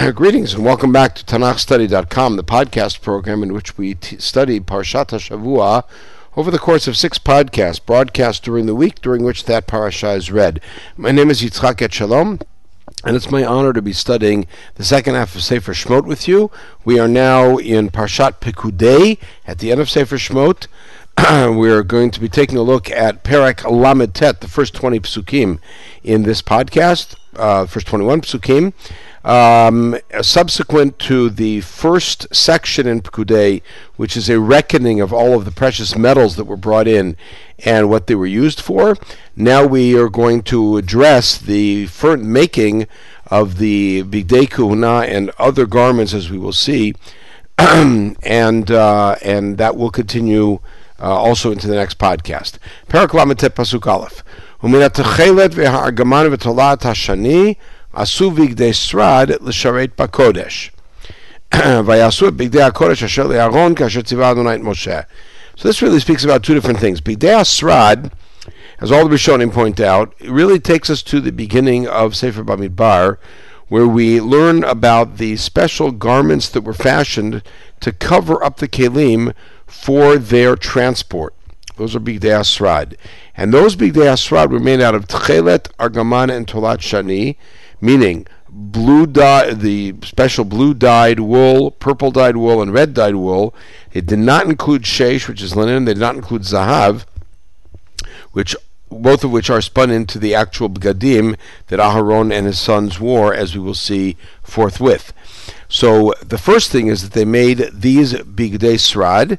Greetings and welcome back to TanachStudy.com, the podcast program in which we study Parshat HaShavua over the course of 6 podcasts, broadcast during the week during which that parasha is read. My name is Yitzchak Etshalom, and it's my honor to be studying the second half of Sefer Shmot with you. We are now in Parshat Pekudei, at the end of Sefer Shmot. We're going to be taking a look at Perek Lamed Tet, the first 20 psukim in this podcast, first 21 psukim. Subsequent to the first section in Pekudei, which is a reckoning of all of the precious metals that were brought in and what they were used for, now we are going to address the making of the Bigdei Kehuna and other garments, as we will see, and that will continue also into the next podcast. Perek Lamed Tet Pasuk Aleph. Umin ha'techelet ve'ha'argaman v'tolat ha'shani Asu bigdei srad l'sharet b'kodesh. Vayasu et bigdei hakodesh asher le'Aaron kasher tzivah Adonai et Moshe. So this really speaks about two different things. Bigdei srad, as all the Rishonim point out, it really takes us to the beginning of Sefer Bamidbar, where we learn about the special garments that were fashioned to cover up the kelim for their transport. Those are Bigdei Asrad. And those Bigdei Asrad were made out of Tchelet, Argaman, and Tolat Shani, meaning the special blue-dyed wool, purple-dyed wool, and red-dyed wool. It did not include sheish, which is linen. They did not include zahav, both of which are spun into the actual bgadim that Aharon and his sons wore, as we will see forthwith. So the first thing is that they made these Bigdei Srad.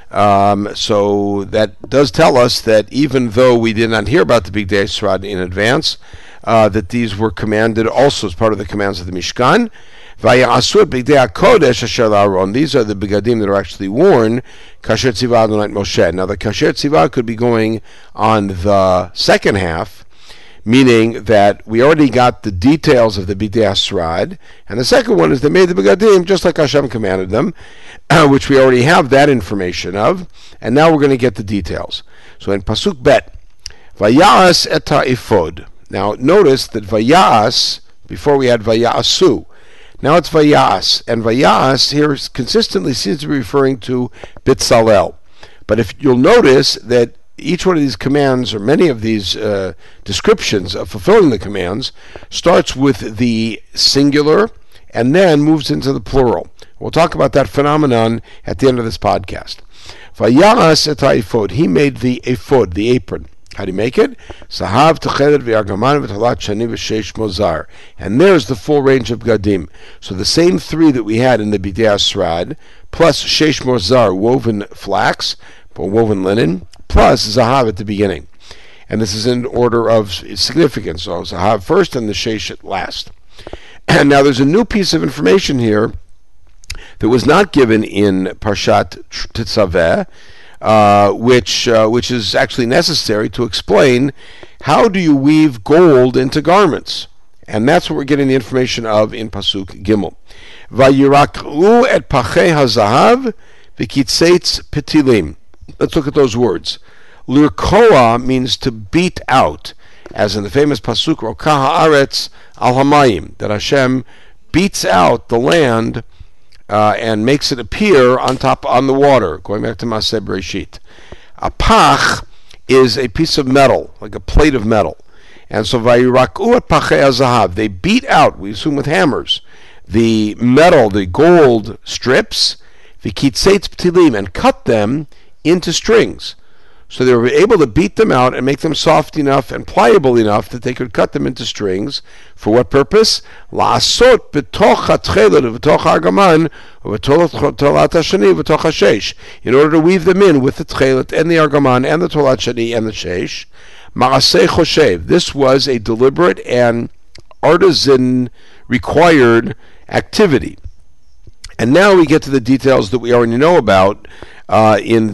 So that does tell us that even though we did not hear about the Bigdei Srad in advance, that these were commanded also as part of the commands of the Mishkan. Vayasu Bigdei HaKodesh asher le'Aaron. These are the begadim that are actually worn. Kasher tzivah Adonai et Moshe. Now the kasher tzivah could be going on the second half, meaning that we already got the details of the Bigdei Asrad, and the second one is they made the begadim just like Hashem commanded them, which we already have that information of, and now we're going to get the details. So in Pasuk Bet, Vayas et ha'efod. Now notice that Vayas, before we had Vayasu, now it's Vayas, and Vayas here consistently seems to be referring to Bitzalel. But if you'll notice that each one of these commands, or many of these descriptions of fulfilling the commands, starts with the singular and then moves into the plural. We'll talk about that phenomenon at the end of this podcast. Vayas et ha'efod. He made the ephod, the apron. How do you make it? Sahav, Techelet, V'Argaman, V'Tolat Shani, V'Sheish Mozar. And there's the full range of gadim. So the same 3 that we had in the Bigdei Asrad, plus Sheish Mozar, woven flax, or woven linen, plus Zahav at the beginning. And this is in order of significance. So Zahav first and the Sheish at last. And now there's a new piece of information here that was not given in Parshat Tetzaveh, which is actually necessary to explain how do you weave gold into garments. And that's what we're getting the information of in Pasuk Gimel. Vayirak'u et pachei hazahav v'kitzeitz petilim. Let's look at those words. Lirkoa means to beat out, as in the famous Pasuk Rokah haaretz al hamayim, that Hashem beats out the land and makes it appear on the water, going back to Maseh Bereshit. A pach is a piece of metal, like a plate of metal. And so, Vayirak'u et pachei hazahav, they beat out, we assume with hammers, the metal, the gold strips, v'kitzeitz petilim, and cut them into strings. So they were able to beat them out and make them soft enough and pliable enough that they could cut them into strings. For what purpose? La'asot b'toch ha'tchelet v'toch ha'argaman v'tolat ha'shani v'toch ha'sheish. In order to weave them in with the tchelet and the argaman and the tolat shani and the sheish. Ma'aseh choshev. This was a deliberate and artisan required activity. And now we get to the details that we already know about from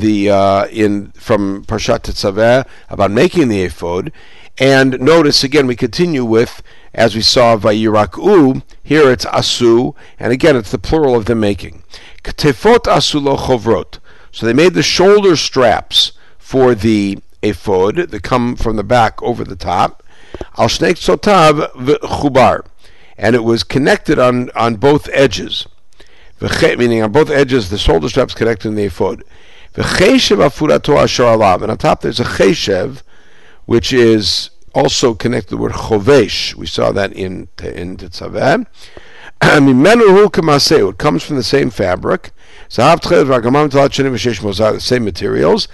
Parshat Tetzaveh about making the ephod. And notice again, we continue with, as we saw, Vayirak'u. Here it's asu, and again it's the plural of the making. Ketefot asu lo chovrot. So they made the shoulder straps for the ephod that come from the back over the top. Al shnei ktsotav v'chubar. and it was connected on both edges. Meaning on both edges, the shoulder straps connected in the ephod. And on top there's a cheshev, which is also connected to the word chovesh. We saw that in Tetzaveh. It comes from the same fabric. The same materials.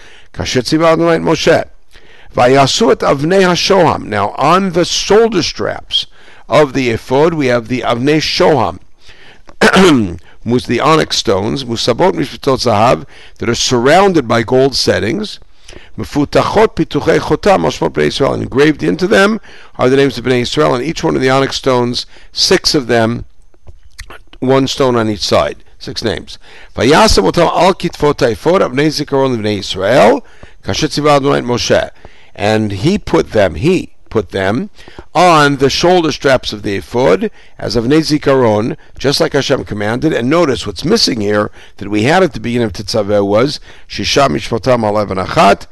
Now on the shoulder straps of the ephod we have the avnei shoham, the onyx stones, musabot mishpatot zahav, that are surrounded by gold settings. Mefutachot pituchei chotam oshmot bnei Yisrael, and engraved into them are the names of Bnei Yisrael, and each one of the onyx stones, 6 of them, 1 stone on each side, 6 names. Vayasam otam al kitfot ha'ephod avnei zikaron Bnei Yisrael kasher tziva Adonai et Moshe, and he put them on the shoulder straps of the ephod as avnei zikaron, just like Hashem commanded. And notice what's missing here that we had at the beginning of Tetzaveh was shisha mishpatam al even achat,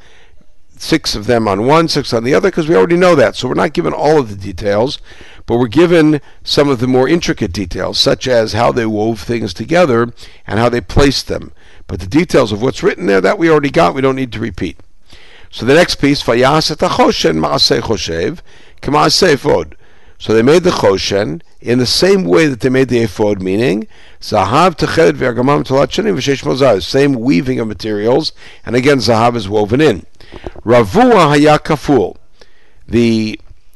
6 of them on one, 6 on the other, because we already know that. So we're not given all of the details, but we're given some of the more intricate details, such as how they wove things together and how they placed them. But the details of what's written there, that we already got, we don't need to repeat. So the next piece, Vayas et hachoshen ma'aseh choshev k'ma'aseh ephod. So they made the choshen in the same way that they made the ephod, meaning zahav teched ve'argamam tolat shanim v'sheish mozaz, same weaving of materials, and again zahav is woven in. Ravua haya kaful. The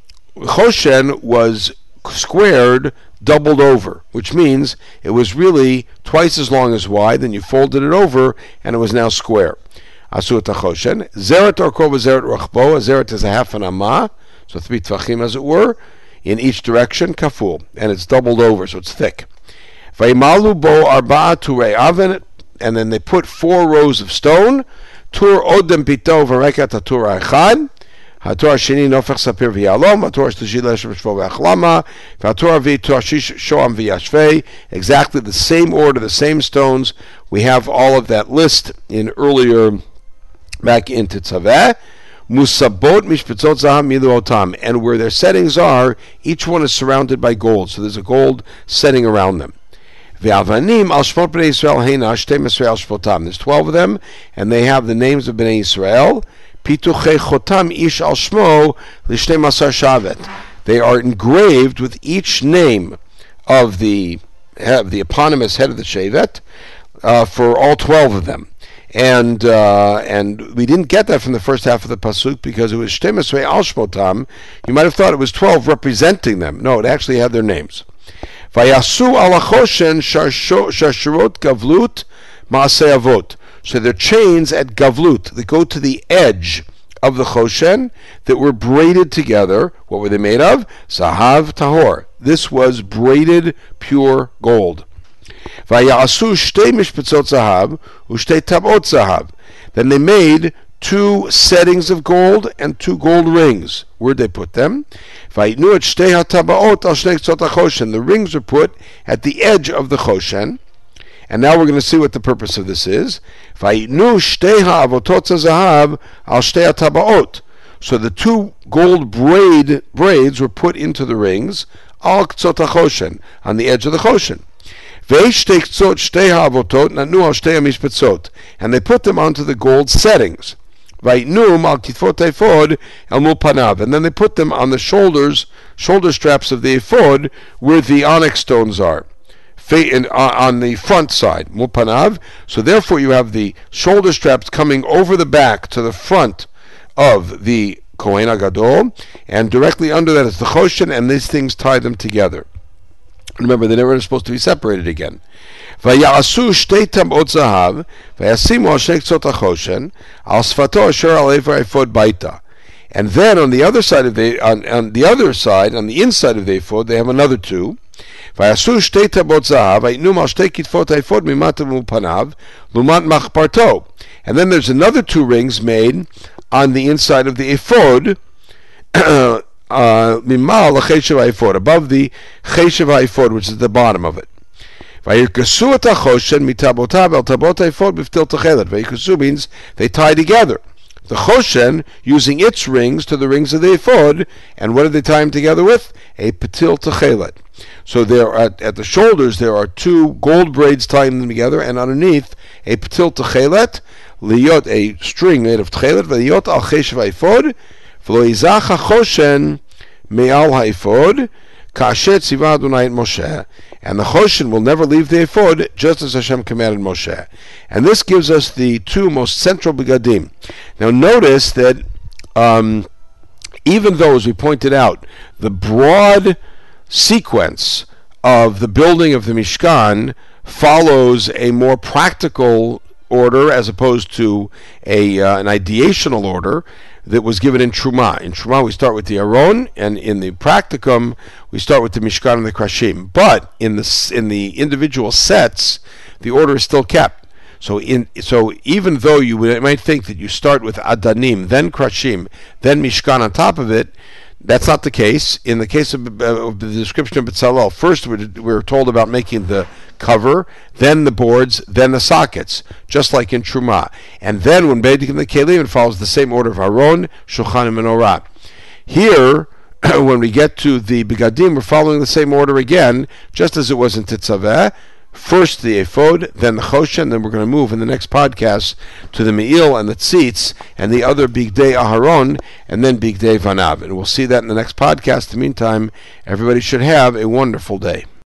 choshen was squared, doubled over, which means it was really twice as long as wide. Then you folded it over, and it was now square. Asut HaChoshen. Zeret orko v'zeret rachbo. A zeret is a half an amah, so 3 tvachim as it were, in each direction, kaful, and it's doubled over, so it's thick. Vaymalu bo arba'a turei aven, and then they put 4 rows of stone. Tur odem pito v'rekat hatur ha'echad. Hatur ha'sheni nofech sapir v'yalom. Hatur ha'shlishi leshem shvo v'achlama. Hatur ha'vi tur hashish shoam v'yashvei. Exactly the same order, the same stones. We have all of that list in earlier, back into Tetzaveh. Musabot mishpatzot zahav milu otam, and where their settings are, each one is surrounded by gold, so there's a gold setting around them. Ve'avanim al shmot bnei Yisrael heina shtei mesrei al shpotam. There's 12 of them, and they have the names of Bnei Yisrael. Pituchei chotam ish al shmo lishtei masar shavet. They are engraved with each name of the eponymous head of the shevet, for all 12 of them. And we didn't get that from the first half of the pasuk because it was Shtei Mesrei al Shmotam. You might have thought it was 12 representing them. No, it actually had their names. Vayasu al hachoshen shashirot gavlut maaseh avot. So they're chains at gavlut. They go to the edge of the choshen that were braided together. What were they made of? Zahav tahor. This was braided pure gold. Vayasu shtei mishpatzot zahav ushtei tabot zahav. Then they made 2 settings of gold and 2 gold rings. Where'd they put them? Vayitnu et shtei hatabaot al shnei ktzot hachoshen. The rings were put at the edge of the choshen. And now we're going to see what the purpose of this is. Vayitnu shtei ha'avotot zahav al shtei hatabaot. So the 2 gold braids were put into the rings al ktzot hachoshen, on the edge of the choshen. And they put them onto the gold settings. And then they put them on the shoulder straps of the ephod, where the onyx stones are, on the front side. So therefore you have the shoulder straps coming over the back to the front of the Kohen HaGadol, and directly under that is the choshen, and these things tie them together. Remember, they never supposed to be separated again. Vayasu shtei tamot zahav, vayasimu al shnei ktzot hachoshen, al sfato asher al evar ephod baita. And then on the other side of the on the inside of the ephod, they have another 2. Vayasu shtei tamot zahav, vayitnu al shtei kitfot ephod mimata mupanav, lumat machparto. And then there's another 2 rings made on the inside of the ephod. Above the cheshev ha'ephod, which is the bottom of it. Vayirkasu et hachoshen mitabotav el tabot ha'ephod b'ftil techelet. Vayirkasu means they tie together the choshen using its rings to the rings of the ephod. And what did they tie them together with? A petil techelet. So there at the shoulders there are two gold braids tying them together, and underneath a patil techelet, liyot, a string made of techelet, v'liyot al cheshev ha'efod, v'lo yizach ha'choshen me'al ha'efod, ka'asher tziva Adonai et Moshe, and the choshen will never leave the ephod, just as Hashem commanded Moshe. And this gives us the two most central begadim. Now notice that even though, as we pointed out, the broad sequence of the building of the Mishkan follows a more practical order as opposed to an ideational order that was given in Truma. In Truma we start with the Aron, and in the Practicum we start with the Mishkan and the Krashim. But in the individual sets, the order is still kept. So even though you might think that you start with Adanim, then Krashim, then Mishkan on top of it, that's not the case. In the case of the description of Betzalel, first we're told about making the cover, then the boards, then the sockets, just like in Truma. And then when Beidik the Kelim, it follows the same order of Aron, Shulchan, and Menorah. Here, when we get to the Begadim, we're following the same order again, just as it was in Tetzaveh. First the ephod, then the choshen, then we're going to move in the next podcast to the me'il and the tzitz and the other bigdei aharon, and then bigdei vanav. And we'll see that in the next podcast. In the meantime, everybody should have a wonderful day.